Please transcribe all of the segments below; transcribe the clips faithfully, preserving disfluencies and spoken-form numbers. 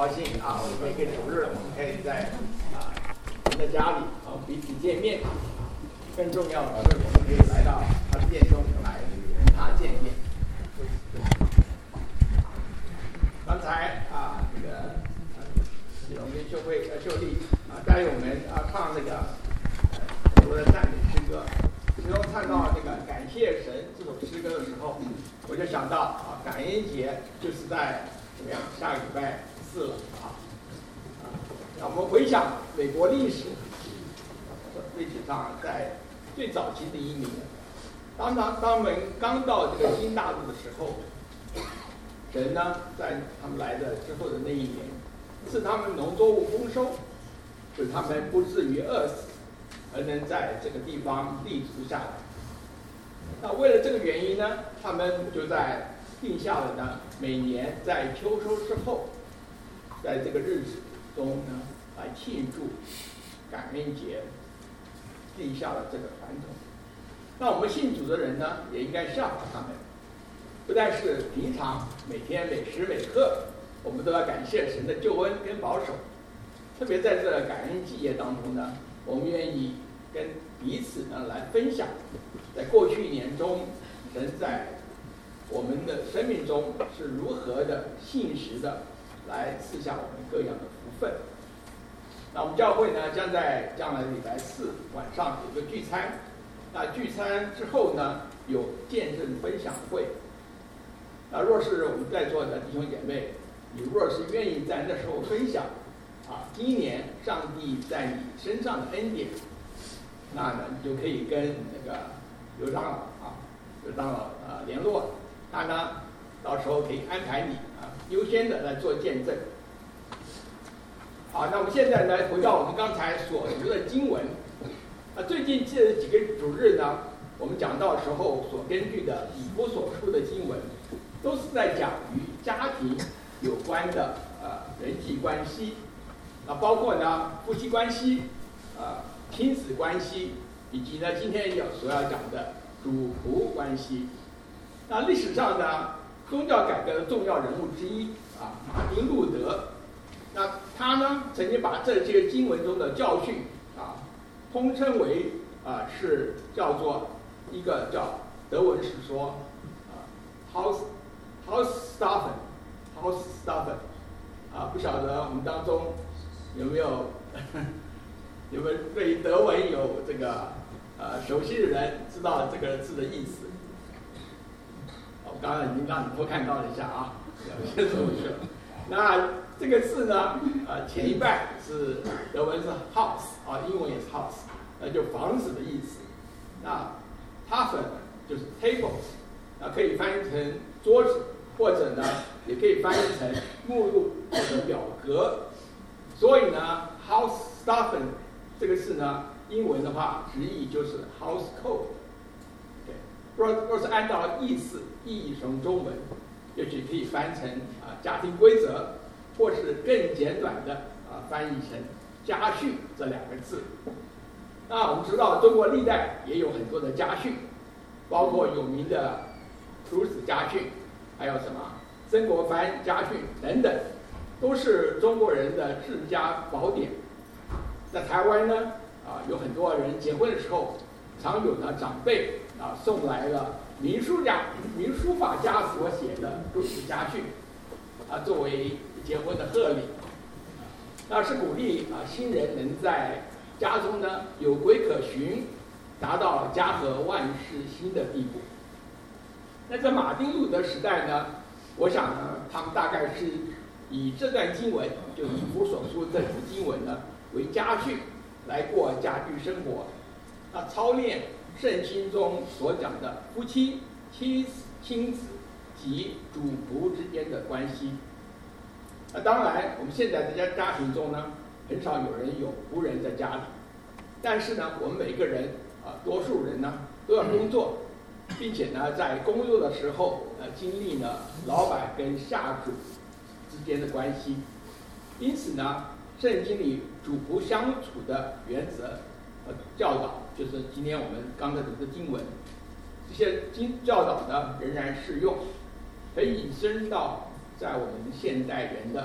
高兴啊！每个主日我们可以在啊我们的家里啊彼此见面，更重要的是我们可以来到他的殿中来跟他见面。刚才啊这个我们秀慧呃秀丽啊带领我们啊唱那个很多的赞美诗歌，其中唱到那个感谢神这首诗歌的时候，我就想到啊感恩节就是在怎么样下个礼拜四了啊。那我们回想美国历史历史上，在最早期的移民，当当当我们刚到这个新大陆的时候，神呢在他们来的之后的那一年，赐他们农作物丰收，使他们不至于饿死，而能在这个地方立足下来。那为了这个原因呢，他们就在定下了呢，每年在秋收之后，在这个日子中呢，来庆祝感恩节，立下了这个传统。那我们信主的人呢，也应该效法他们，不但是平常每天每时每刻，我们都要感谢神的救恩跟保守，特别在这个感恩季节当中呢，我们愿意跟彼此呢来分享，在过去一年中，神在我们的生命中是如何的信实的来赐下我们各样的福分。那我们教会呢，将在将来的礼拜四晚上有个聚餐。那聚餐之后呢，有见证分享会。那若是我们在座的弟兄姐妹，你若是愿意在那时候分享啊，今年上帝在你身上的恩典，那呢，你就可以跟那个刘长老啊，刘长老啊联络，他呢到时候可以安排你啊，优先的来做见证。好，那我们现在呢，回到我们刚才所读的经文。啊，最近这几个主日呢，我们讲到时候所根据的以弗所书的经文，都是在讲与家庭有关的呃人际关系，啊，包括呢夫妻关系，啊亲子关系，以及呢今天要所要讲的主仆关系。那历史上呢，宗教改革的重要人物之一啊，马丁路德，那他呢曾经把这些经文中的教训啊，通称为啊是叫做一个叫德文是说啊 Haus Hausstaffen Hausstaffen 啊，不晓得我们当中有没有有没有对德文有这个呃熟悉的人知道这个字的意思？我刚刚已经让你偷看到了一下啊，有些熟悉了。那这个字呢，呃，前一半是德文是 house 啊，英文也是 house， 那就房子的意思。那 Tafen 就是 tables， 那可以翻译成桌子，或者呢，也可以翻译成目录或者表格。所以呢 ，Hausstaffen 这个字呢，英文的话直译就是 house code。对，若若是按照意思意译成中文，也许可以翻成啊家庭规则，或是更简短的啊翻译成家训这两个字。那我们知道中国历代也有很多的家训，包括有名的诸子家训，还有什么曾国藩家训等等，都是中国人的治家宝典。在台湾呢，啊有很多人结婚的时候，常有呢长辈啊送来了民书家民书法家所写的诸子家训，啊作为结婚的贺礼。那是鼓励啊新人能在家中呢有规可循，达到家和万事兴的地步。那在马丁路德时代呢，我想呢，他们大概是以这段经文，就以弗所书这部经文呢为家训，来过家居生活。那操练圣经中所讲的夫妻、妻子、亲子及主仆之间的关系。那当然，我们现在在家庭中呢，很少有人有仆人在家里，但是呢，我们每个人啊，多数人呢都要工作，并且呢，在工作的时候，呃，经历呢老板跟下属之间的关系。因此呢，圣经里主仆相处的原则和教导，就是今天我们刚才读的经文，这些经教导呢仍然适用，可以引申到在我们现代人的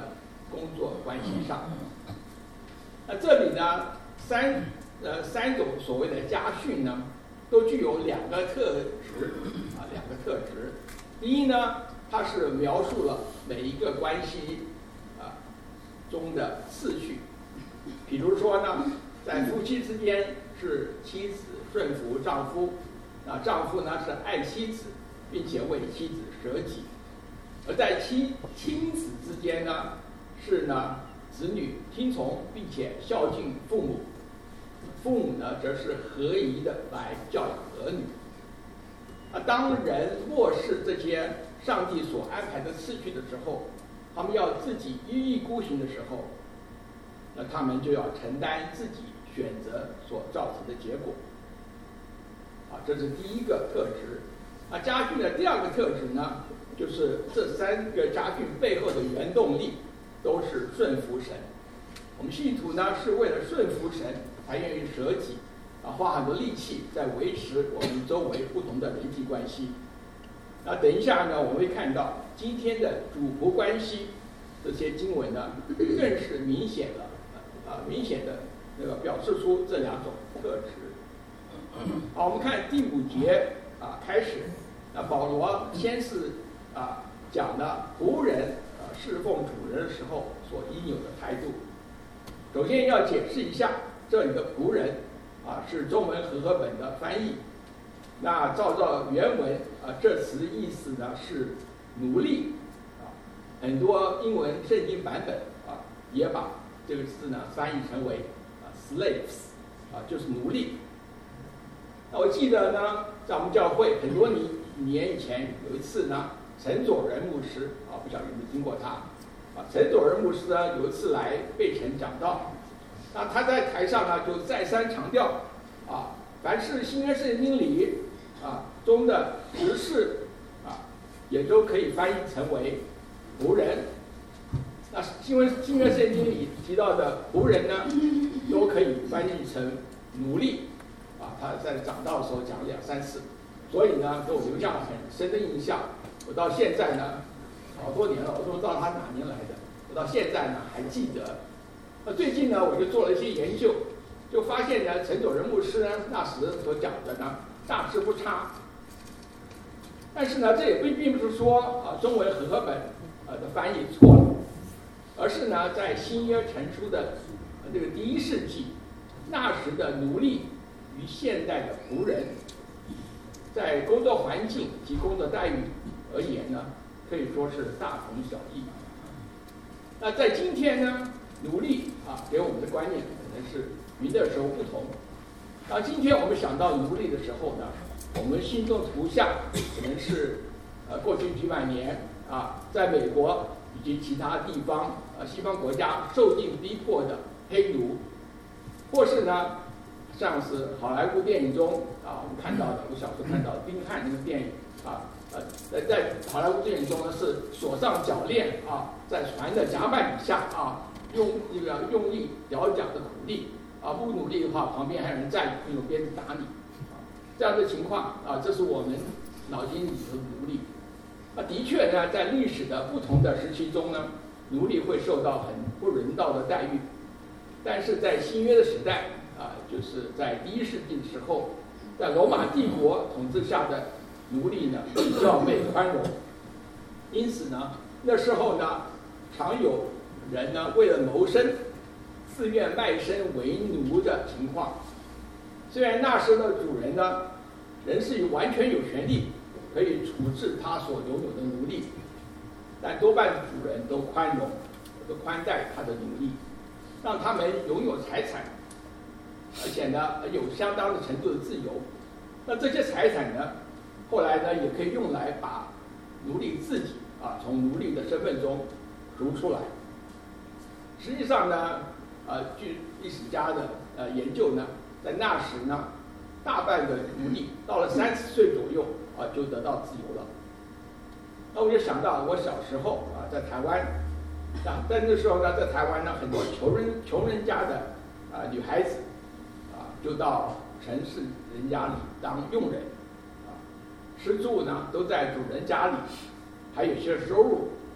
工作关系上。那这里呢，三呃三种所谓的家训呢，都具有两个特质啊，两个特质。第一呢，它是描述了每一个关系啊中的次序。比如说呢，在夫妻之间是妻子顺服丈夫，啊，丈夫呢是爱妻子，并且为妻子舍己；而在妻亲子之间呢，是呢子女听从并且孝敬父母，父母呢则是合宜的来教养儿女。啊，当人漠视这些上帝所安排的次序的时候，他们要自己一意孤行的时候，那他们就要承担自己选择所造成的结果。啊，这是第一个特质。啊，家训的第二个特质呢，就是这三个家训背后的原动力都是顺服神。我们信徒呢是为了顺服神，才愿意舍己，啊，花很多力气在维持我们周围不同的人际关系。那等一下呢，我们会看到今天的主仆关系这些经文呢，更是明显的啊、呃，明显的那个表示出这两种特质。好，我们看第五节啊开始，那保罗先是啊讲了仆人啊侍奉主人的时候所应有的态度。首先要解释一下，这里的仆人啊是中文和合本的翻译。那照照原文啊，这词的意思呢是奴隶啊，很多英文圣经版本啊也把这个字呢翻译成为啊 slaves 啊，就是奴隶。那我记得呢，在我们教会很多年年以前有一次呢，陈佐仁牧师啊，不晓得有没有听过他啊？陈佐仁牧师呢有一次来贝城讲道，那他在台上呢就再三强调啊，凡是新约圣经里啊中的执事啊，也都可以翻译成为仆人。那新约新约圣经里提到的仆人呢，都可以翻译成奴隶。啊，他在讲道的时候讲了两三次，所以呢，给我留下很深的印象。我到现在呢，好多年了，我都不知道他哪年来的，我到现在呢还记得。那最近呢，我就做了一些研究，就发现呢，陈佐仁牧师呢那时所讲的呢大致不差。但是呢，这也并并不是说啊中文和合本呃的翻译错了，而是呢在新约成书的这个第一世纪，那时的奴隶与现代的仆人，在工作环境及工作待遇而言呢，可以说是大同小异。那在今天呢，奴隶啊给我们的观念可能是与那时候不同。那今天我们想到奴隶的时候呢，我们心中的图像可能是呃过去几百年啊，在美国以及其他地方呃西方国家受尽逼迫的黑奴，或是呢，像是好莱坞电影中啊，我们看到的，我小时候看到的《冰汉》那个电影啊，呃，在好莱坞电影中呢是锁上脚链啊，在船的甲板底下啊，用这个用力摇桨的苦力啊，不努力的话，旁边还有人站用鞭子打你啊，这样的情况啊，这是我们脑筋里的奴隶。那的确呢，在历史的不同的时期中呢，奴隶会受到很不人道的待遇，但是在新约的时代。啊，就是在第一世纪的时候，在罗马帝国统治下的奴隶呢，比较被宽容。因此呢，那时候呢，常有人呢为了谋生，自愿卖身为奴的情况。虽然那时的主人呢，仍是完全有权利可以处置他所拥有的奴隶，但多半主人都宽容，都宽待他的奴隶，让他们拥有财产。而且呢，有相当的程度的自由。那这些财产呢，后来呢，也可以用来把奴隶自己啊，从奴隶的身份中赎出来。实际上呢，呃，据历史家的呃研究呢，在那时呢，大半的奴隶到了三十岁左右啊，就得到自由了。那我就想到我小时候啊，在台湾，啊，在那时候呢，在台湾呢，很多穷人穷人家的啊女孩子。就到城市人家里当佣人，啊，吃住呢都在主人家里，还有些收入。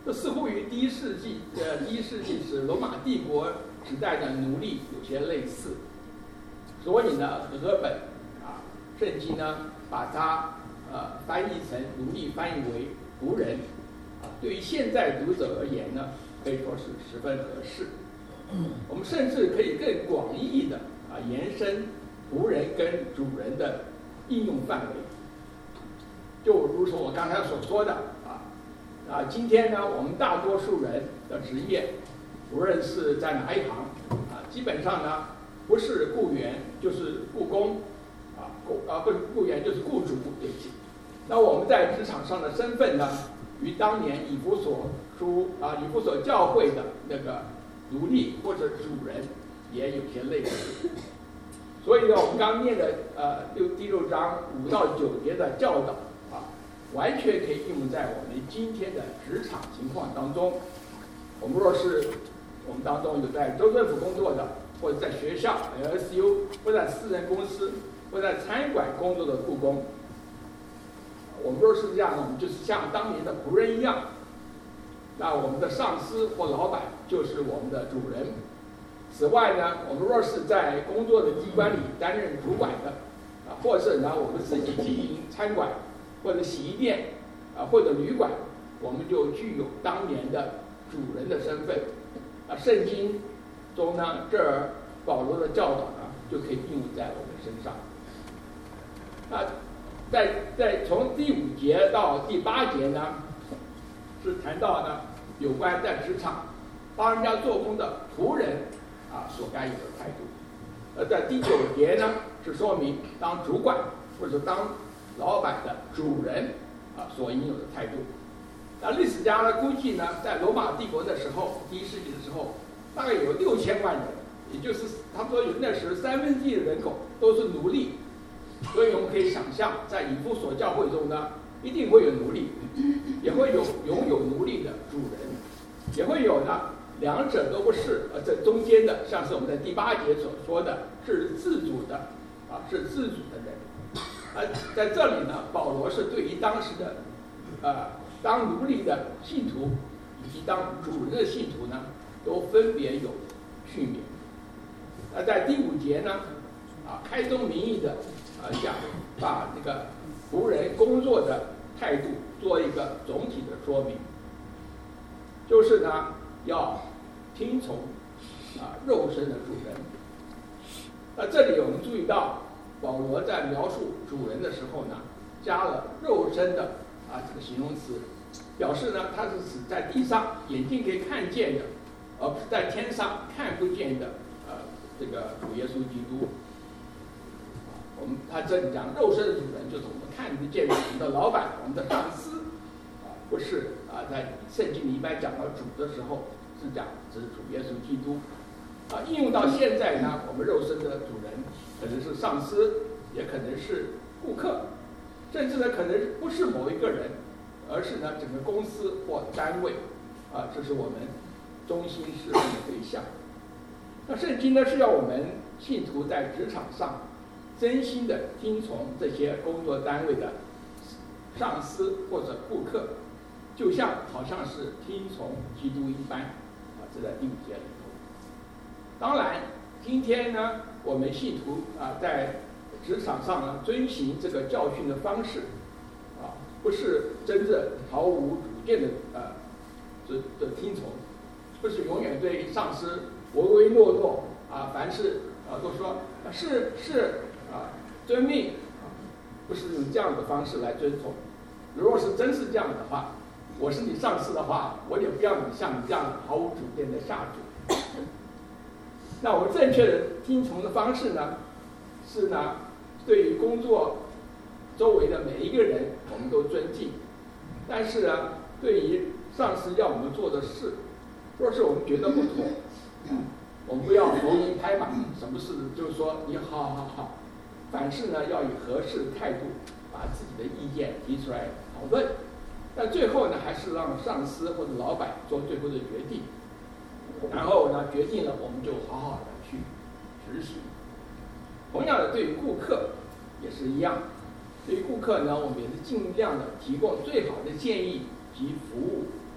这似乎与第一世纪呃第一世纪是罗马帝国时代的奴隶有些类似，所以呢，和本啊圣经呢把它呃翻译成奴隶，翻译为仆人啊，对于现在读者而言呢，可以说是十分合适。我们甚至可以更广义的啊延伸仆人跟主人的应用范围，就如同我刚才所说的啊啊，今天呢，我们大多数人的职业，无论是在哪一行啊，基本上呢不是雇员就是雇工啊，雇啊不是雇员就是雇主，对不起。那我们在职场上的身份呢，与当年以弗所书啊以弗所教会的那个奴隶或者主人也有些类似。所以呢，我们刚念的呃六第六章五到九节的教导啊，完全可以应用在我们今天的职场情况当中。我们若是我们当中有在州政府工作的，或者在学校 L S U， 或者在私人公司，或者在餐馆工作的雇工，我们若是这样呢，我们就是像当年的仆人一样。那我们的上司或老板就是我们的主人。此外呢，我们若是在工作的机关里担任主管的，啊，或者呢我们自己经营餐馆，或者洗衣店，啊，或者旅馆，我们就具有当年的主人的身份。啊，圣经中呢，这儿保罗的教导呢，就可以应用在我们身上。那在在从第五节到第八节呢，是谈到呢有关在职场帮人家做工的仆人啊所该有的态度。呃，在第九节呢是说明当主管或者当老板的主人啊所应有的态度。那历史家呢估计呢，在罗马帝国的时候，第一世纪的时候，大概有六千万人，也就是差不多有那时三分之一的人口都是奴隶。所以我们可以想象，在以弗所教会中呢，一定会有奴隶，也会有拥有奴隶的主人，也会有呢两者都不是，而这中间的，像是我们在第八节所说的，是自主的，啊，是自主的人。啊，在这里呢，保罗是对于当时的，呃，当奴隶的信徒以及当主人的信徒呢，都分别有训勉。那在第五节呢，啊，开宗明义的啊讲，把那个仆人工作的态度做一个总体的说明，就是呢要听从啊肉身的主人。那这里我们注意到，保罗在描述主人的时候呢，加了肉身的啊这个形容词，表示呢他是指在地上眼睛可以看见的，而不是在天上看不见的呃这个主耶稣基督。我们他这里讲肉身的主人，就是我们看得见的我们的老板、我们的上司，啊，不是啊，在圣经里一般讲到主的时候，是讲指主耶稣基督。啊，应用到现在呢，我们肉身的主人可能是上司，也可能是顾客，甚至呢可能不是某一个人，而是呢整个公司或单位，啊，这是我们中心侍奉的对象。那圣经呢是要我们信徒在职场上真心的听从这些工作单位的上司或者顾客，就像好像是听从基督一般，啊，这在第五节里头。当然，今天呢，我们信徒啊，在职场上呢，遵循这个教训的方式，啊，不是真正毫无主见的呃的的听从，不是永远对上司唯唯诺诺啊，凡事啊都说啊是是啊遵命啊，不是用这样的方式来遵从。如果是真是这样的话，我是你上司的话，我也不要你像你这样毫无主见的下属。那我们正确的听从的方式呢，是呢，对于工作周围的每一个人，我们都尊敬。但是呢，对于上司要我们做的事，若是我们觉得不妥，我们不要头一拍板，什么事就是说你好好好，凡事呢要以合适的态度把自己的意见提出来讨论。但最后呢，还是让上司或者老板做最后的决定。然后呢，决定了我们就好好的去执行。同样的，对于顾客也是一样。对于顾客呢，我们也是尽量的提供最好的建议及服务。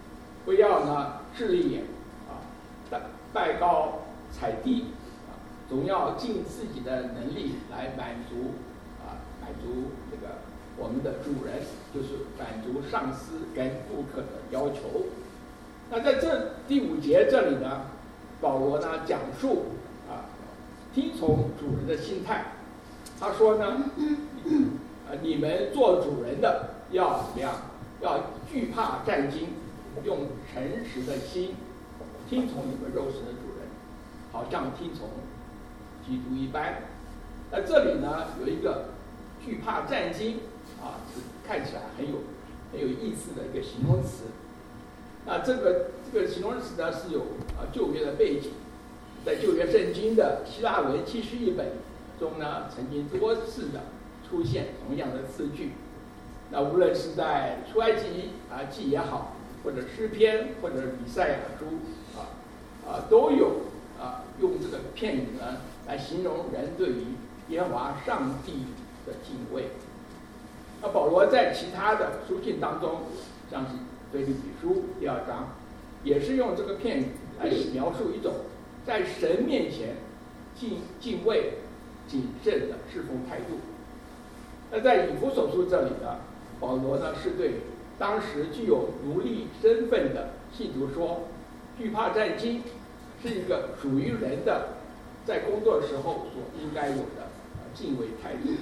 不要呢势利眼啊，拜拜高踩低啊，总要尽自己的能力来满足啊满足这个我们的主人，就是满足上司跟顾客的要求。那在这第五节这里呢，保罗呢讲述啊听从主人的心态。他说呢，呃你们做主人的要怎么样？要惧怕战惊，用诚实的心听从你们肉身的主人，好像听从基督一般。那这里呢有一个惧怕战惊啊，看起来很有很有意思的一个形容词。那这个这个形容词呢是有啊旧约的背景，在旧约圣经的希腊文七十译本中呢，曾经多次的出现同样的字句。那无论是在出埃及啊记也好，或者诗篇或者以赛亚书啊啊都有啊用这个片语呢来形容人对于耶和华上帝的敬畏。那保罗在其他的书信当中，像是腓立比书第二章，也是用这个片语来描述一种在神面前敬敬畏、谨慎的侍奉态度。那在以弗所书这里呢，保罗呢是对当时具有奴隶身份的信徒说，惧怕战惊是一个属于人的在工作的时候所应该有的敬畏态度。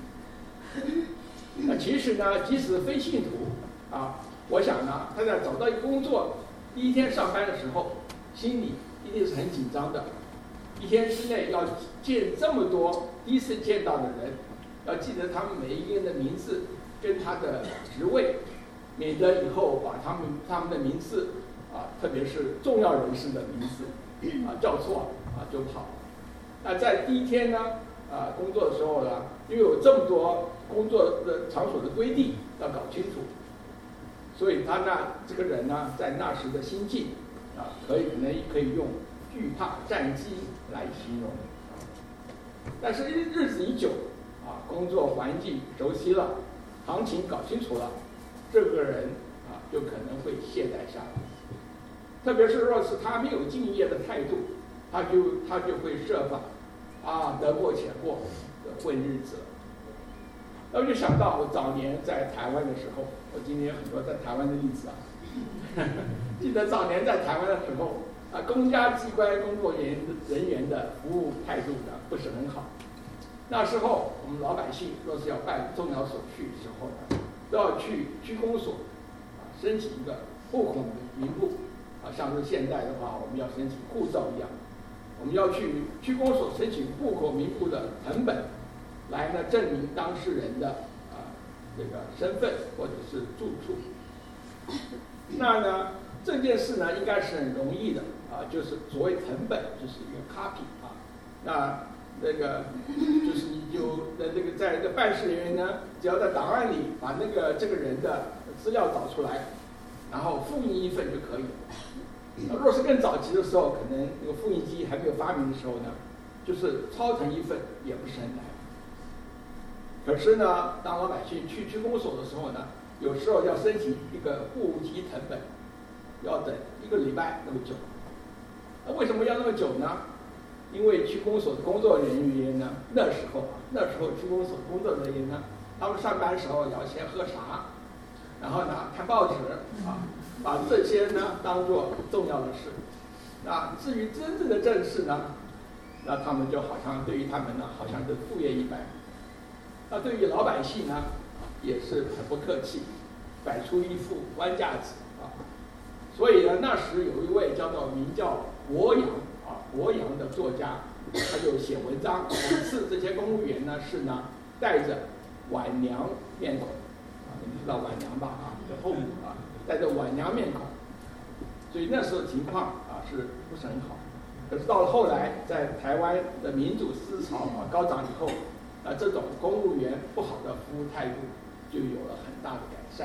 那其实呢，即使非信徒啊，我想呢，他在找到一个工作第一天上班的时候，心里一定是很紧张的。一天之内要见这么多第一次见到的人，要记得他们每一个人的名字跟他的职位，免得以后把他们他们的名字啊，特别是重要人士的名字啊叫错啊就跑。那在第一天呢啊工作的时候呢，因为有这么多工作的场所的规定要搞清楚，所以他那这个人呢，在那时的心境啊，可以可能可以用惧怕战机来形容。但是日子一久啊，工作环境熟悉了，行情搞清楚了，这个人啊就可能会懈怠下来。特别是若是他没有敬业的态度，他就他就会设法啊得过且过的混日子。那我就想到我早年在台湾的时候，我今天有很多在台湾的例子啊。记得早年在台湾的时候啊，公家机关工作人员人员的服务态度呢不是很好。那时候我们老百姓若是要办重要手续的时候呢，都要去区公所啊申请一个户口名簿啊，像是现在的话我们要申请护照一样，我们要去区公所申请户口名簿的誊本，来呢证明当事人的啊这个身份或者是住处。那呢这件事呢应该是很容易的啊，就是所谓誊本就是一个 copy 啊，那那个就是你就那这个在这办事人员呢，只要在档案里把那个这个人的资料找出来，然后复印一份就可以了。若是更早期的时候，可能那个复印机还没有发明的时候呢，就是抄成一份也不是很难。可是呢，当老百姓去区公所的时候呢，有时候要申请一个户籍誊本，要等一个礼拜那么久。那为什么要那么久呢？因为区公所的工作人员呢，那时候啊，那时候区公所工作人员呢，他们上班的时候要先喝茶，然后呢看报纸啊，把这些呢当作重要的事。那至于真正的正事呢，那他们就好像对于他们呢，好像是副业一般。那对于老百姓呢，也是很不客气，摆出一副官架子啊。所以呢，那时有一位叫做名叫博洋啊，博洋的作家，他就写文章讽刺这些公务员呢是呢带着晚娘面孔啊，你们知道晚娘吧啊，后母啊，带着晚娘面孔，所以那时候情况啊是不是很好？可是到了后来，在台湾的民主思潮啊高涨以后，啊这种公务员不好的服务态度就有了很大的改善。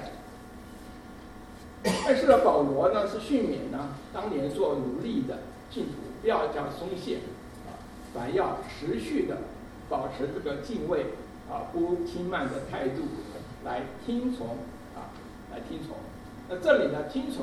但是呢，保罗呢是训勉呢当年做奴隶的信徒不要这样松懈啊，反要持续的保持这个敬畏啊不轻慢的态度来听从啊来听从。那这里呢听从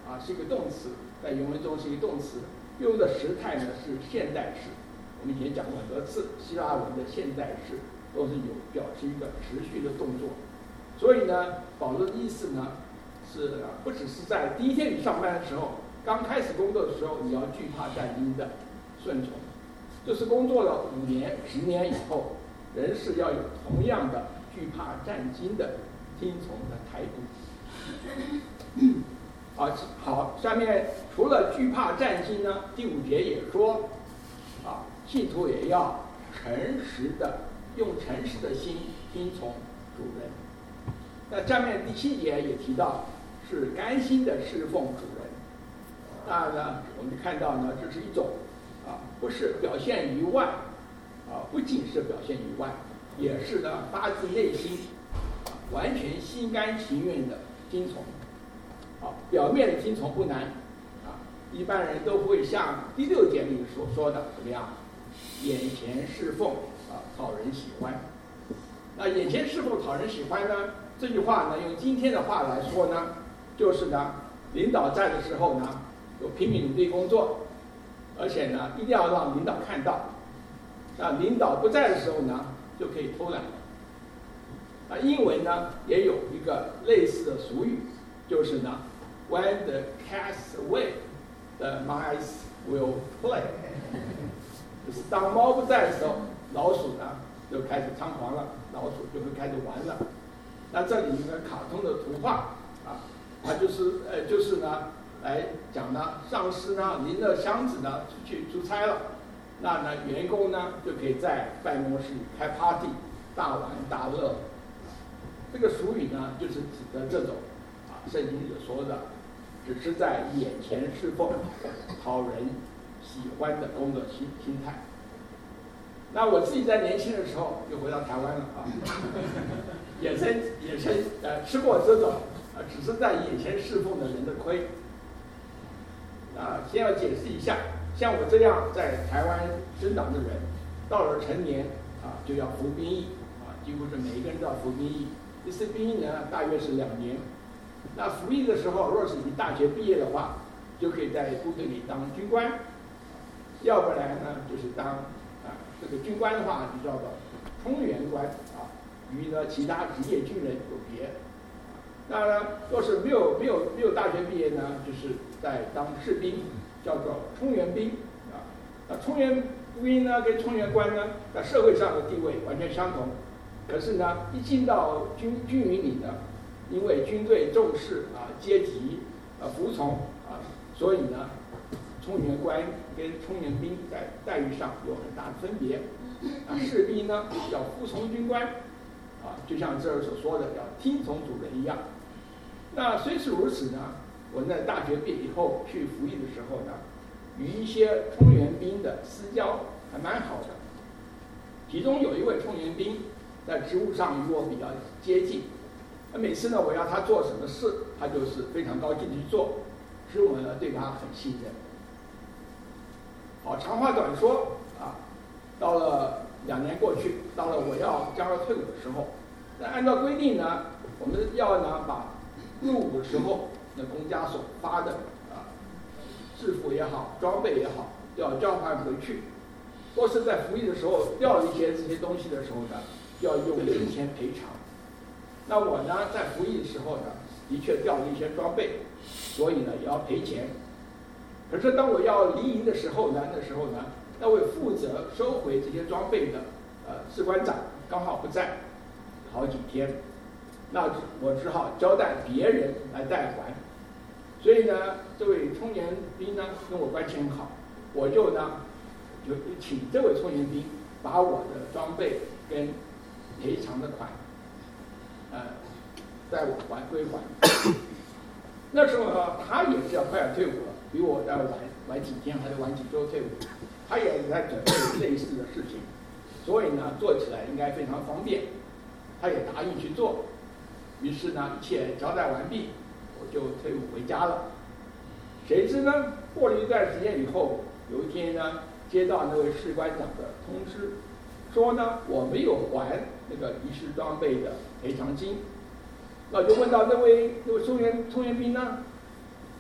啊，是一个动词，在原文中是一个动词，用的时态呢是现在式。我们以前讲过很多次，希腊文的现在式都是有表示一个持续的动作。所以呢，保罗的意思呢是不只是在第一天你上班的时候，刚开始工作的时候，你要惧怕战惊的顺从，就是工作了五年、十年以后，人是要有同样的惧怕战惊的听从的态度。好，好，下面除了惧怕战惊呢，第五节也说，啊，信徒也要诚实的，用诚实的心听从主人。那下面第七节也提到，是甘心的侍奉主人。那呢，我们看到呢，这是一种啊，不是表现于外，啊，不仅是表现于外，也是呢发自内心，啊，完全心甘情愿的听从。啊，表面的听从不难，啊，一般人都不会像第六节里所说的怎么样，眼前侍奉啊，讨人喜欢。那眼前侍奉讨人喜欢呢？这句话呢，用今天的话来说呢，就是呢，领导在的时候呢，有拼命努力工作，而且呢，一定要让领导看到。那领导不在的时候呢，就可以偷懒。那英文呢，也有一个类似的俗语，就是呢 ，When the cat's away, the mice will play。就是当猫不在的时候，老鼠呢就开始猖狂了，老鼠就会开始玩了。那这里一个卡通的图画啊，它就是呃就是呢来讲呢，上司呢拎着箱子呢出去出差了，那呢员工呢就可以在办公室里开 party， 大玩大乐。这个俗语呢就是指的这种啊，圣经里说的，只是在眼前侍奉、讨人喜欢的工作心心态。那我自己在年轻的时候就回到台湾了啊，也是也是呃吃过这种呃只是在眼前侍奉的人的亏。啊，先要解释一下，像我这样在台湾生长的人，到了成年啊就要服兵役啊，几乎是每一个人都要服兵役。一次兵役呢大约是两年。那服役的时候，若是你大学毕业的话，就可以在部队里当军官，要不然呢就是当啊这个军官的话就叫做充员官啊，与呢其他职业军人有别。那呢，若是没有没有没有大学毕业呢，就是在当士兵，叫做充员兵啊。那充员兵呢跟充员官呢，在社会上的地位完全相同，可是呢，一进到军军营里呢，因为军队重视啊阶级啊服从啊，所以呢，充员官跟充员兵在待遇上有很大的分别。啊，士兵呢要服从军官，啊，就像这儿所说的要听从主人一样。那虽是如此呢，我在大学毕业以后去服役的时候呢，与一些充员兵的私交还蛮好的。其中有一位充员兵在职务上与我比较接近，那每次呢我要他做什么事，他就是非常高兴去做，使我呢对他很信任。好，长话短说啊，到了两年过去，到了我要将要退伍的时候，那按照规定呢，我们要呢把入伍的时候那公家所发的啊制服也好，装备也好，要交还回去。或是在服役的时候掉了一些这些东西的时候呢，要用金钱赔偿。那我呢在服役的时候呢，的确掉了一些装备，所以呢也要赔钱。可是当我要离营的时候呢，那时候呢，那位负责收回这些装备的呃士官长刚好不在，好几天。那我只好交代别人来代还，所以呢，这位充员兵呢跟我关系很好，我就呢就请这位充员兵把我的装备跟赔偿的款，呃，代我还归还。那时候呢，他也是要快要退伍了，比我要晚晚几天，还是晚几周退伍，他也在准备类似的事情，所以呢，做起来应该非常方便，他也答应去做。于是呢，一切交代完毕，我就退伍回家了。谁知呢，过了一段时间以后，有一天呢，接到那位士官长的通知，说呢，我没有还那个遗失装备的赔偿金。那我就问到那位那位充员充员兵呢，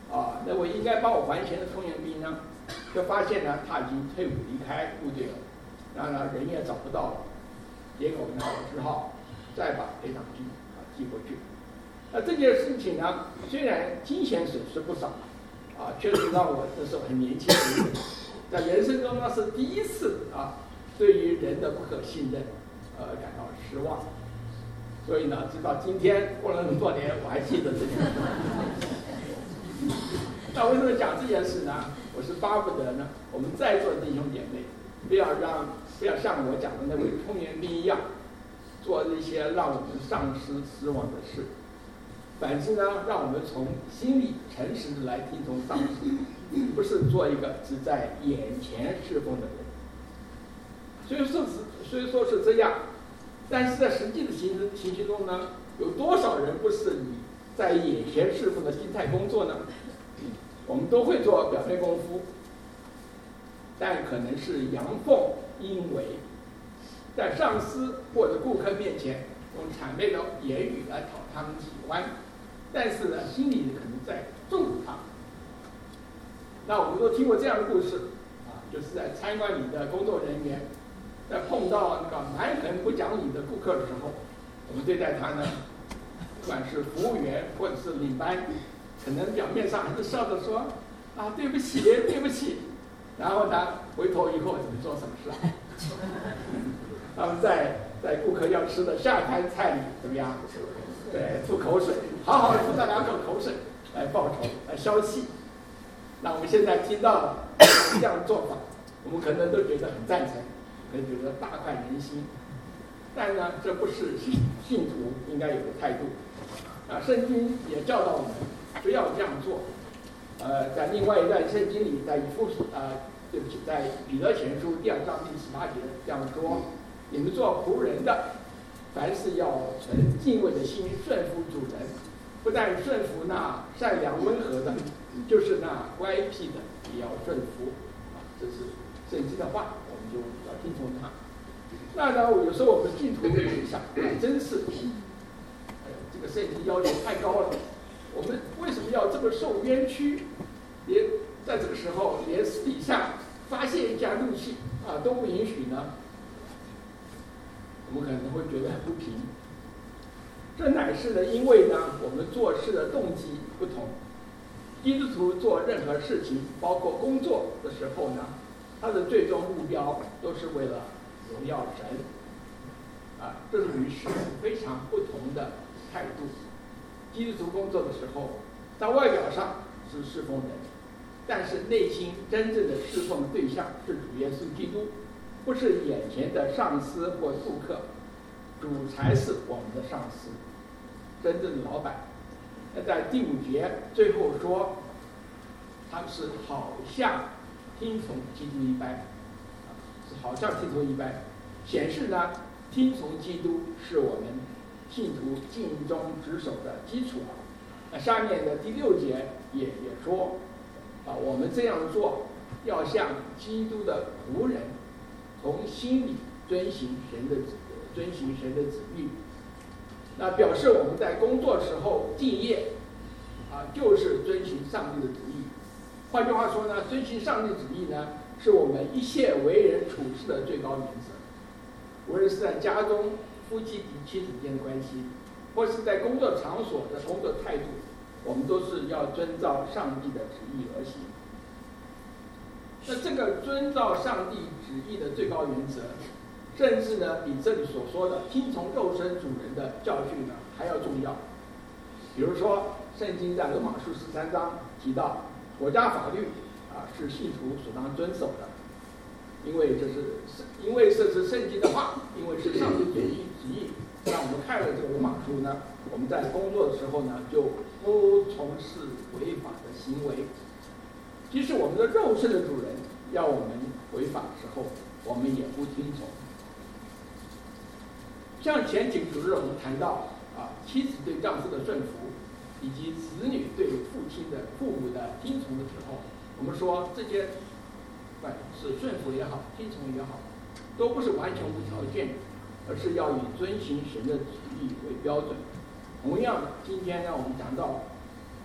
啊，那位应该帮我还钱的通援兵呢，就发现呢他已经退伍离开部队了，然后呢人也找不到了，结果呢我只好再把赔偿金啊寄过去。那这件事情呢，虽然金钱损失不少，啊，确实让我那时候很年轻的人，在人生中呢是第一次啊，对于人的不可信任，呃，感到失望。所以呢，直到今天过了那么多年，我还记得这件事。那为什么讲这件事呢？我是巴不得呢，我们在座的弟兄姐妹，不要让不要像我讲的那位通援兵一样，做一些让我们丧失失望的事。反之呢，让我们从心里诚实的来听从上司，不是做一个只在眼前侍奉的人。所以说是虽说是这样，但是在实际的情情形中呢，有多少人不是以在眼前侍奉的心态工作呢？我们都会做表面功夫，但可能是阳奉阴违，在上司或者顾客面前用谄媚的言语来讨他们喜欢，但是呢，心里可能在咒诅他们。那我们都听过这样的故事啊，就是在餐馆里的工作人员在碰到那个蛮横不讲理的顾客的时候，我们对待他呢，不管是服务员或者是领班，可能表面上还是笑着说啊对不起对不起，然后呢回头以后怎么做什么事啊？他们在在顾客要吃的下一盘菜里怎么样？对，吐口水，好好的吐他两口口水来报仇来消气。那我们现在听到这样的做法，我们可能都觉得很赞成，可能觉得大快人心。但呢，这不是信信徒应该有的态度。啊，圣经也教导我们不要这样做。呃，在另外一段圣经里，在以弗所呃，对不起，在彼得前书第二章第十八节这样说：你们做仆人的，凡事要存敬畏的心顺服主人，不但顺服那善良温和的，就是那乖僻的也要顺服。啊，这是圣经的话，我们就要听从它。那呢，有时候我们信徒会想，真是，哎，这个圣经要求太高了。我们为什么要这么受冤屈？连在这个时候，连私底下发泄一下怒气啊都不允许呢？我们可能会觉得很不平。这乃是呢，因为呢，我们做事的动机不同。基督徒做任何事情，包括工作的时候呢，他的最终目标都是为了荣耀神。啊，这是与世人非常不同的态度。基督徒工作的时候，在外表上是侍奉人，但是内心真正的侍奉的对象是主耶稣基督，不是眼前的上司或顾客，主才是我们的上司，真正的老板。那在第五节最后说，他们是好像听从基督一般，是好像听从一般，显示呢，听从基督是我们信徒尽忠职守的基础。那下面的第六节也也说，啊，我们这样做要像基督的仆人，从心里遵行神的遵行神的旨意。那表示我们在工作时候敬业，啊，就是遵行上帝的旨意。换句话说呢，遵行上帝旨意呢，是我们一切为人处事的最高原则。无论是在家中夫妻及妻子间的关系，或是在工作场所的工作态度，我们都是要遵照上帝的旨意而行。那这个遵照上帝旨意的最高原则，甚至呢比这里所说的听从肉身主人的教训呢还要重要。比如说，圣经在罗马书十三章提到，国家法律啊是信徒所当遵守的。因为这是，因为这是圣经的话，因为是上帝旨意旨意，让我们看了这个罗马书呢，我们在工作的时候呢，就不从事违法的行为。即使我们的肉身的主人要我们违法的时候，我们也不听从。像前几主日我们谈到啊，妻子对丈夫的顺服，以及子女对父亲的父母的听从的时候，我们说这些。是顺服也好，听从也好，都不是完全无条件，而是要以遵行神的旨意为标准。同样的，今天呢，我们讲到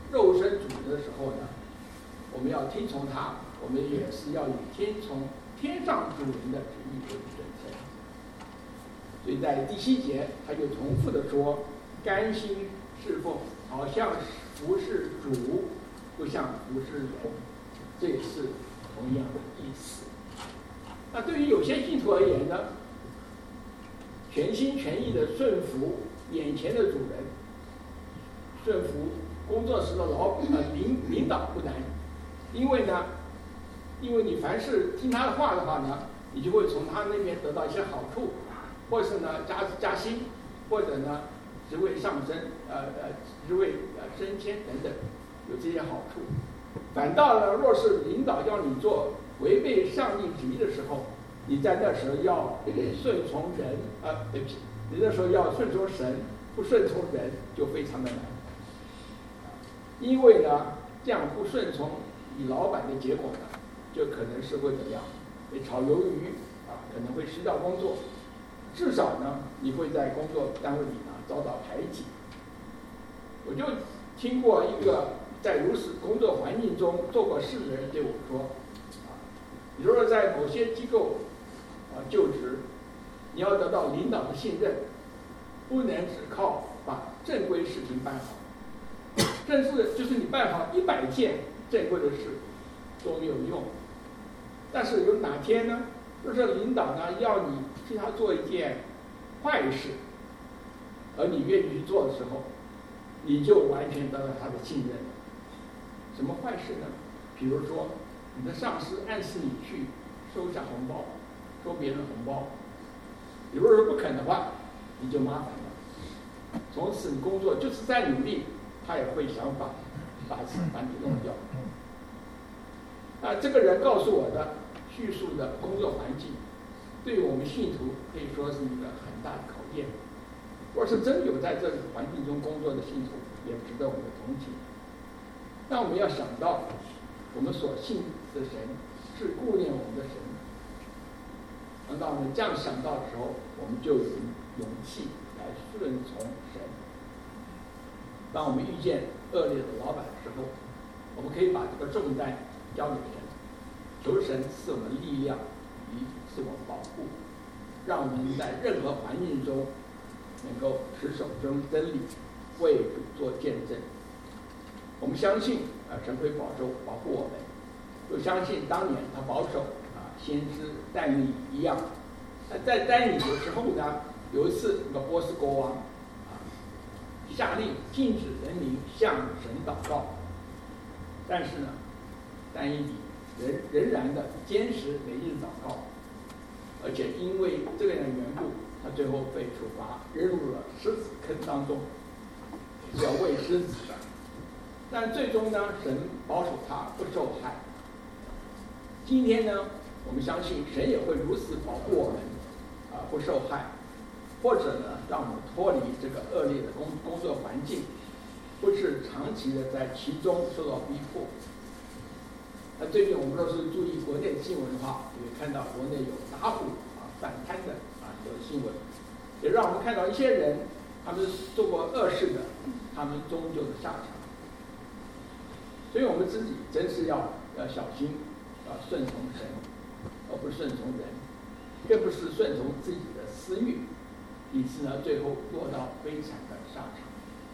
肉身主人的时候呢，我们要听从他，我们也是要以听从天上主人的旨意为准绳。所以在第七节，他就重复的说，甘心侍奉，好像服侍主，不像服侍人，这也是同样的意思。那对于有些信徒而言呢，全心全意的顺服眼前的主人，顺服工作时的老呃领领导不难，因为呢，因为你凡是听他的话的话呢，你就会从他那边得到一些好处，或是呢加加薪，或者呢职位上升，呃呃职位呃升迁等等，有这些好处。反倒呢，若是领导要你做违背上帝旨意的时候，你在那时候要顺从人，呃，对不起，你那时候要顺从神，不顺从人就非常的难。因为呢，这样不顺从你老板的结果呢，就可能是会怎么样？被炒鱿鱼啊，可能会失掉工作，至少呢，你会在工作单位里呢遭到排挤。我就听过一个在如此工作环境中做过事的人对我说，啊，你如果在某些机构啊就职，你要得到领导的信任，不能只靠把正规事情办好。甚至就是你办好一百件正规的事都没有用，但是有哪天呢？就是领导呢要你替他做一件坏事，而你愿意去做的时候，你就完全得到他的信任。什么坏事呢？比如说，你的上司暗示你去收下红包，收别人的红包，你如果是不肯的话，你就麻烦了。从此你工作就是再努力，他也会想法把把你弄掉。那这个人告诉我的叙述的工作环境，对于我们信徒可以说是一个很大的考验。若是真有在这个环境中工作的信徒，也值得我们的同情。那我们要想到，我们所信的神是顾念我们的神。当我们这样想到的时候，我们就有勇气来顺从神。当我们遇见恶劣的老板的时候，我们可以把这个重担交给神，求神赐我们力量与赐我们保护，让我们在任何环境中能够持守真真理，为主做见证。我们相信啊，神会保守保护我们，就相信当年他保守啊，先知但以理一样。在但以理的时候呢，有一次那个波斯国王啊，下令禁止人民向神祷告，但是呢，但以理仍仍然的坚持每日祷告，而且因为这个人的缘故，他最后被处罚，扔入了狮子坑当中，是要喂狮子的。但最终呢，神保守他不受害。今天呢，我们相信神也会如此保护我们，啊、呃，不受害，或者呢，让我们脱离这个恶劣的工工作环境，不是长期的在其中受到逼迫。那最近我们若是注意国内新闻的话，也会看到国内有打虎啊、反贪的啊有新闻，也让我们看到一些人，他们做过恶事的，他们终究的下场。所以我们自己真是要要小心，要顺从神，而不是顺从人，更不是顺从自己的私欲，以致呢最后落到悲惨的下场。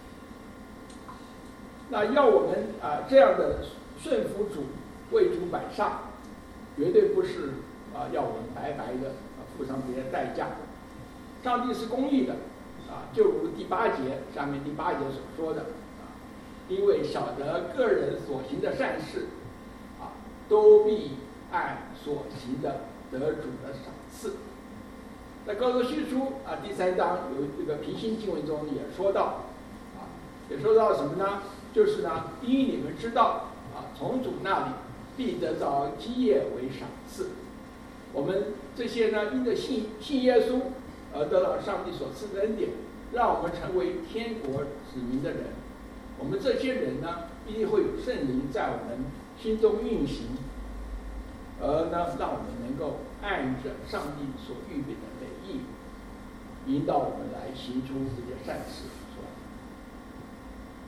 那要我们啊、呃、这样的顺服主、为主摆上，绝对不是啊、呃、要我们白白的、呃、付上这些代价。上帝是公义的啊，就如第八节下面第八节所说的。因为晓得个人所行的善事，啊，都必按所行的得主的赏赐。在哥罗西书啊第三章有这个平行经文中也说到，啊，也说到什么呢？就是呢，因你们知道啊，从主那里必得着基业为赏赐。我们这些呢，因着信信耶稣而得到上帝所赐的恩典，让我们成为天国子民的人。我们这些人呢，一定会有圣灵在我们心中运行，而呢，让我们能够按着上帝所预备的美意，引导我们来行出这些善事出来。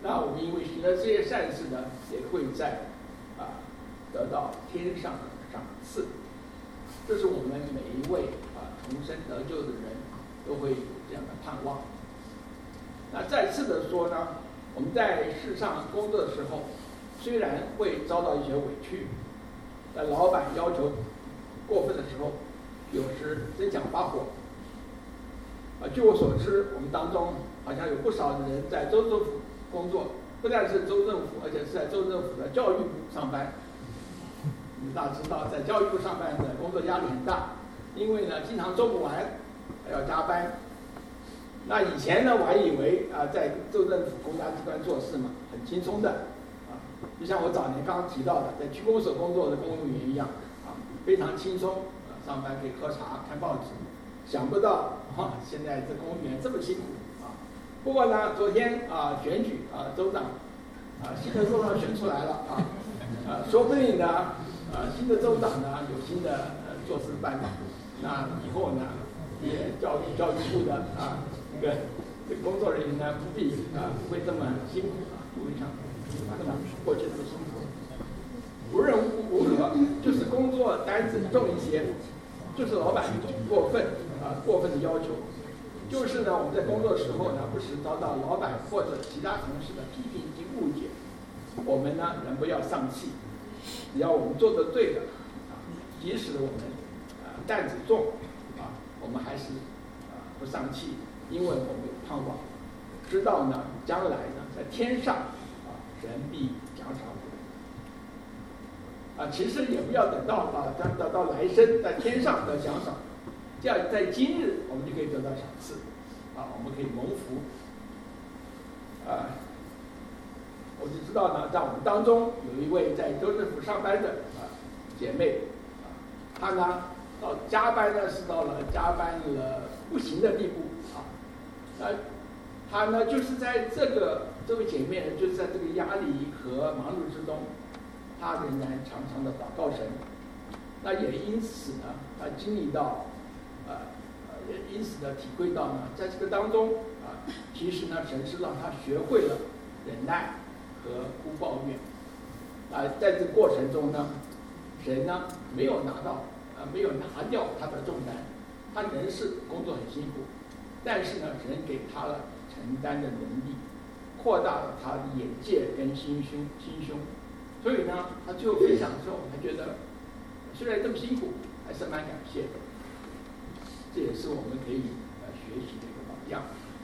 那我们因为行了这些善事呢，也会在啊得到天上的赏赐。这是我们每一位啊重生得救的人都会有这样的盼望。那再次的说呢，我们在世上工作的时候，虽然会遭到一些委屈，但老板要求过分的时候，有时真想发火。啊，据我所知，我们当中好像有不少的人在州政府工作，不但是州政府，而且是在州政府的教育部上班。你大家知道，在教育部上班的工作压力很大，因为呢经常做不完，还要加班。那以前呢，我还以为啊，在州政府公家机关做事嘛，很轻松的啊，就像我早年刚刚提到的，在区公所工作的公务员一样啊，非常轻松啊，上班可以喝茶、看报纸。想不到啊，现在这公务员这么辛苦啊。不过呢，昨天啊选举啊，州长啊新的州长选出来了啊，啊说不定呢啊新的州长呢有新的呃做事办法，那以后呢也教育教育部的啊这个这个工作人员呢不必啊不会这么辛苦啊，不会像不能过去这么辛苦。无论如何，就是工作单子重一些，就是老板过分啊过分的要求。就是呢，我们在工作的时候呢，不时遭到老板或者其他同事的批评及误解，我们呢人不要丧气，只要我们做的对的，啊，即使我们啊担子重，啊，我们还是啊不丧气，因为我们有盼望，知道呢将来呢在天上啊神必奖赏我们。啊，其实也不要等到啊等到到来生在天上得奖赏。这样在今日我们就可以得到赏赐，啊，我们可以蒙福。啊，我就知道呢，在我们当中有一位在州政府上班的啊姐妹，啊，她呢到加班呢是到了加班了不行的地步啊，那她呢就是在这个这位姐妹呢就是在这个压力和忙碌之中，她仍然常常的祷告神，那也因此呢，她经历到。呃，也因此呢，体会到呢，在这个当中啊，其实呢，神是让他学会了忍耐和不抱怨。啊，在这个过程中呢，神呢没有拿到啊，没有拿掉他的重担，他仍是工作很辛苦，但是呢，神给他了承担的能力，扩大了他的眼界跟心胸心胸，所以呢，他最后分享的时候，他觉得虽然这么辛苦，还是蛮感谢的。这也是我们可以呃学习的一个榜样。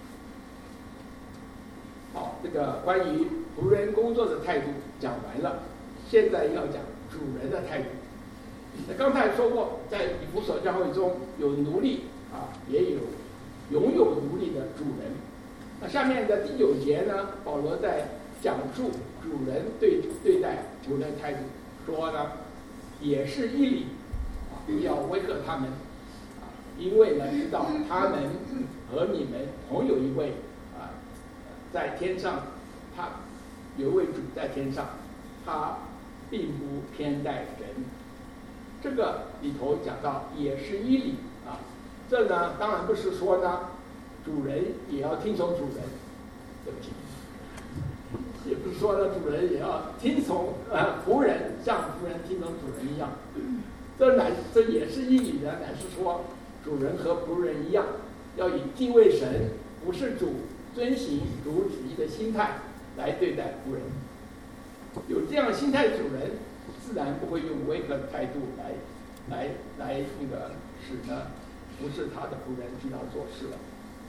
好，这个关于仆人工作的态度讲完了，现在要讲主人的态度。那刚才说过，在以弗所教会中有奴隶啊，也有拥有奴隶的主人。那下面的第九节呢，保罗在讲述主人对对待仆人的态度，说呢，也是义理啊，不要威吓他们。因为呢，知道他们和你们同有一位啊，在天上，他有一位主在天上，他并不偏待人。这个里头讲到也是义理啊，这呢当然不是说呢，主人也要听从主人，对不起，也不是说呢主人也要听从呃仆人，像仆人听从主人一样。这乃这也是义理的，乃是说。主人和仆人一样，要以敬畏神，不是主遵行主旨意的心态来对待仆人。有这样心态的主人，自然不会用威吓的态度来来来那个使呢不是他的仆人替他做事了。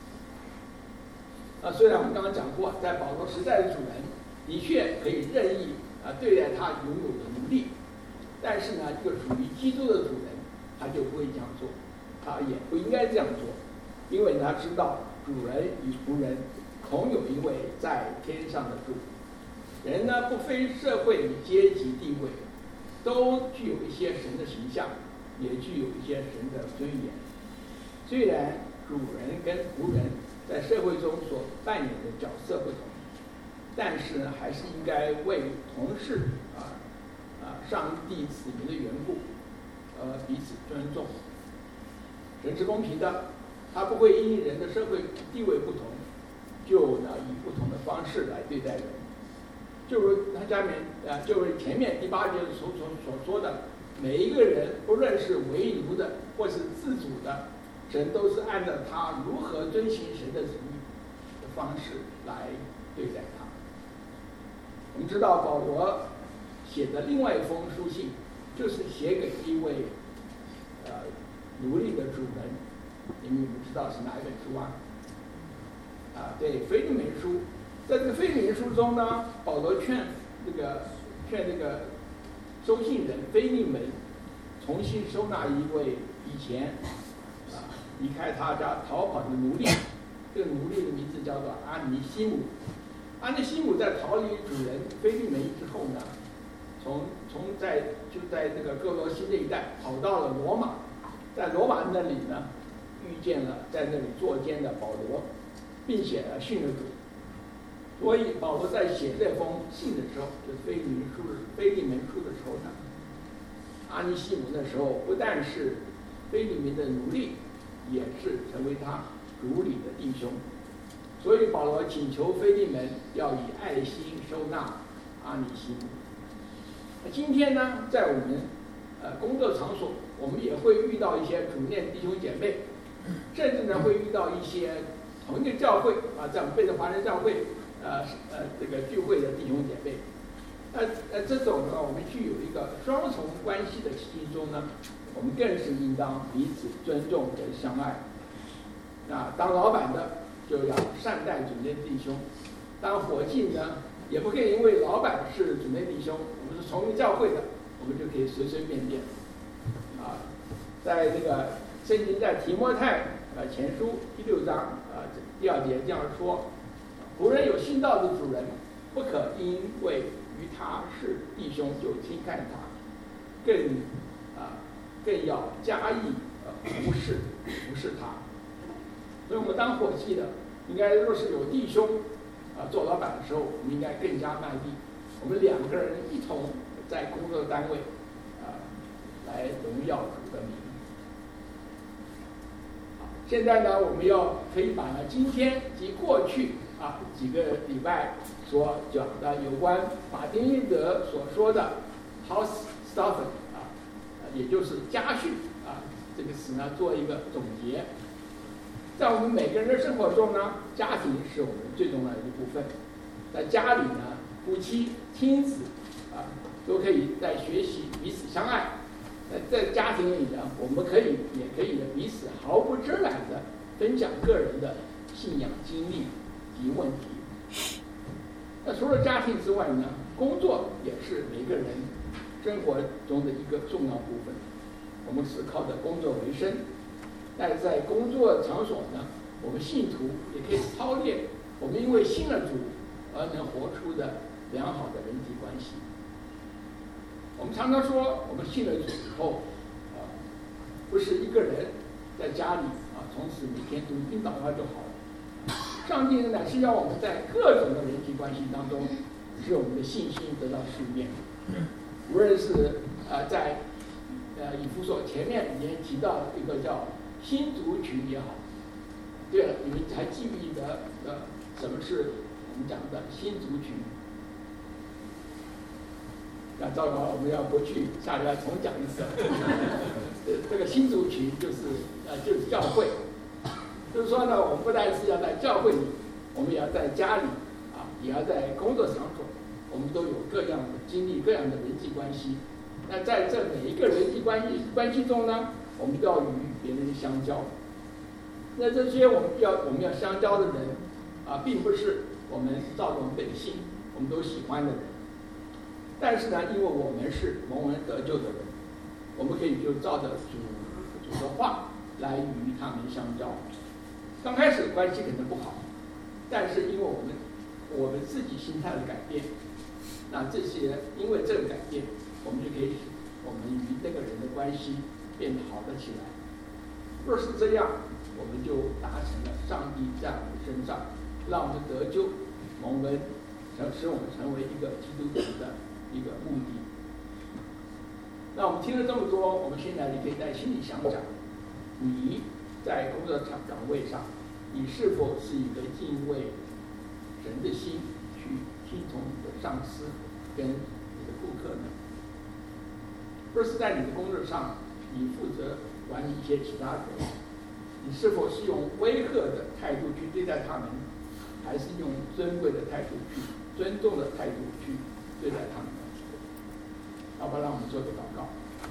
啊，虽然我们刚刚讲过，在保罗时代的主人的确可以任意啊对待他拥有的奴隶，但是呢，一个属于基督的主人，他就不会这样做。他也不应该这样做，因为他知道主人与仆人同有一位在天上的主。人呢，不非社会与阶级地位，都具有一些神的形象，也具有一些神的尊严。虽然主人跟仆人在社会中所扮演的角色不同，但是呢，还是应该为同事啊啊上帝子民的缘故，呃彼此尊重。人是公平的，他不会因人的社会地位不同，就呢以不同的方式来对待人。 就如他下面啊，就如前面第八节所所所说的，每一个人，不论是为奴的或是自主的，神都是按照他如何遵行神的旨意的方式来对待他。我们知道保罗写的另外一封书信，就是写给一位呃奴隶的主人，你们知道是哪一本书啊？啊，对，腓利门书。在这个腓利门书中呢，保罗劝这个劝这个收信人腓利门重新收纳一位以前啊离开他家逃跑的奴隶。这个奴隶的名字叫做阿尼西姆。阿尼西姆在逃离主人腓利门之后呢，从从在就在这个哥罗西这一带跑到了罗马，在罗马那里呢遇见了在那里作监的保罗，并且呢信了主。所以保罗在写这封信的时候，就是腓利门书的腓利门书的时候呢，阿尼西姆那时候不但是腓利门的奴隶，也是成为他主里的弟兄。所以保罗请求腓利门要以爱心收纳阿尼西姆。那今天呢，在我们呃工作场所，我们也会遇到一些主内弟兄姐妹，甚至呢会遇到一些同一个教会啊，在我们贝特华人教会呃呃这个聚会的弟兄姐妹。呃呃，这种呢，我们具有一个双重关系的其中呢，我们更是应当彼此尊重和相爱。啊，当老板的就要善待主内弟兄，当伙计呢，也不可以因为老板是主内弟兄，我们是同一个教会的，我们就可以随随便便。啊，在这个圣经在提摩太呃前书第六章啊第二节这样说：仆人有信道的主人，不可因为与他是弟兄就轻看他，更啊更要加以呃服侍服侍他。所以我们当伙计的，应该若是有弟兄啊做老板的时候，我们应该更加卖力。我们两个人一同在工作单位啊来荣耀主的名。好，现在呢，我们要可以把呢今天及过去啊几个礼拜所讲的有关马丁路德所说的 house stuff 啊，也就是家训啊这个词呢做一个总结。在我们每个人的生活中呢，家庭是我们最重要的一部分。在家里呢，夫妻、亲子啊，都可以在学习彼此相爱。在在家庭里呢，我们可以也可以彼此毫不遮拦的分享个人的信仰经历及问题。那除了家庭之外呢，工作也是每个人生活中的一个重要部分。我们是靠着工作为生。但是在工作场所呢，我们信徒也可以操练我们因为信了主而能活出的良好的人际关系。我们常常说，我们信了主以后，啊，不是一个人在家里啊，从此每天读经祷告就好了。上帝乃是要我们在各种的人际关系当中，使我们的信心得到训练。无论是呃在呃以弗所前面已经提到一个叫新族群也好。对了，你们还记不记得呃什么是我们讲的新族群？那糟糕了，我们要回去下礼拜重讲一次。这个新族群就是呃就是教会，就是说呢，我们不但是要在教会里，我们也要在家里啊，也要在工作场所，我们都有各样的经历、各样的人际关系。那在这每一个人际关系关系中呢，我们都要与别人相交。那这些我们要我们要相交的人啊，并不是我们照着我们本性我们都喜欢的人，但是呢，因为我们是蒙恩得救的人，我们可以就照着主主的话来与他们相交。刚开始关系可能不好，但是因为我们我们自己心态的改变，那这些因为这个改变，我们就可以使我们与那个人的关系变得好了起来。若是这样，我们就达成了上帝在我们身上让我们得救蒙恩，使我们成为一个基督徒的一个目的。那我们听了这么多，我们现在你可以在心里想想，你在工作场岗位上，你是否是一个敬畏神的心去听从你的上司跟你的顾客呢？若是在你的工作上，你负责管理一些其他人，你是否是用威吓的态度去对待他们，还是用尊贵的态度去、尊重的态度去对待他们呢？好吧，让我们做个祷告。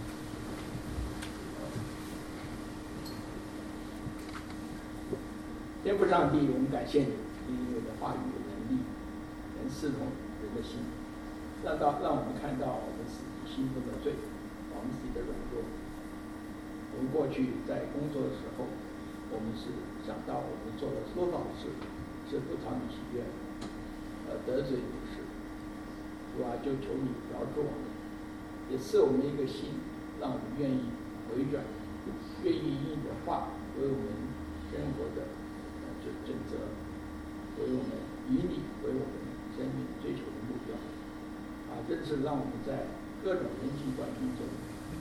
天父上帝，我们感谢你，因为你的话语有能力，能刺痛人的心，让到让我们看到我们自己心中的罪，我们自己的软弱。我们过去在工作的时候，我们是想到我们做了多少事是不讨你喜悦，呃，得罪你的事，主啊，就求你饶恕我们，也赐我们一个心，让我们愿意回转，愿意以你的话为我们生活的准准则，为我们以你为我们生命追求的目标。啊，真是让我们在各种人际关系中，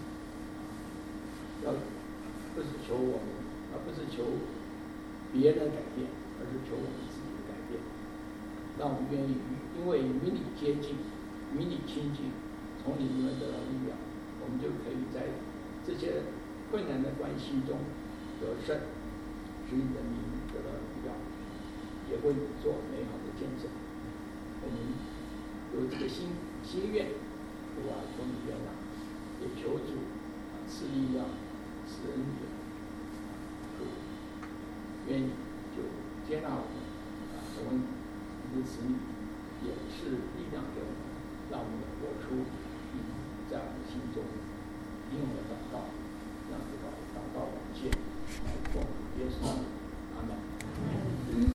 要不是求我们，而不是求别人改变，而是求我们自己的改变。让我们愿意因为与你接近，与你亲近，从你里面得到力量，我们就可以在这些困难的关系中得胜，使你的名得到荣耀，也为你做美好的见证。我们有这个心心愿，主啊，求你原谅，也求主啊赐力量，赐恩典，主愿意就接纳我们啊，成为你的子女，也是力量给我们，让我们活出你在我们心中应用的祷告，让这个祷告感谢，来奉主耶稣，阿门。